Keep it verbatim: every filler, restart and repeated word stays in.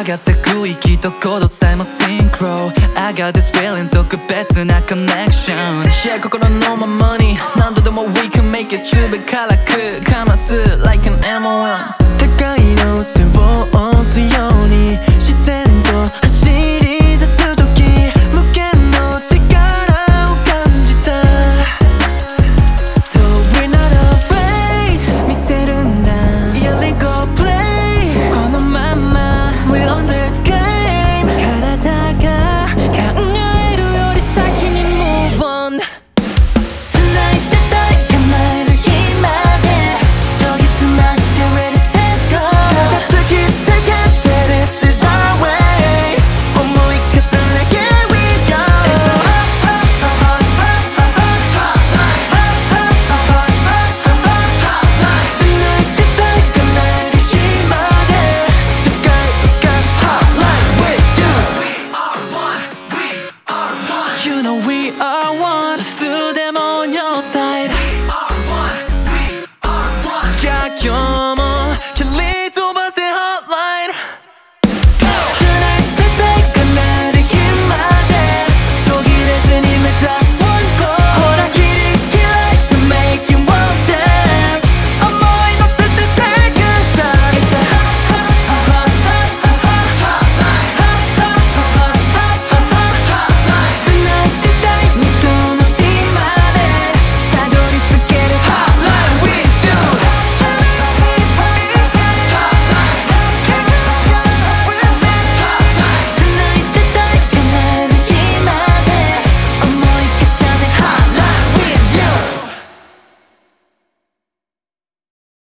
がった空域と行動さえもシンクロ I got this feeling 特別なコネクション Yeah 心のままに何度でも We can make it すべからくかます Like an エムワン 高いノーツを押すように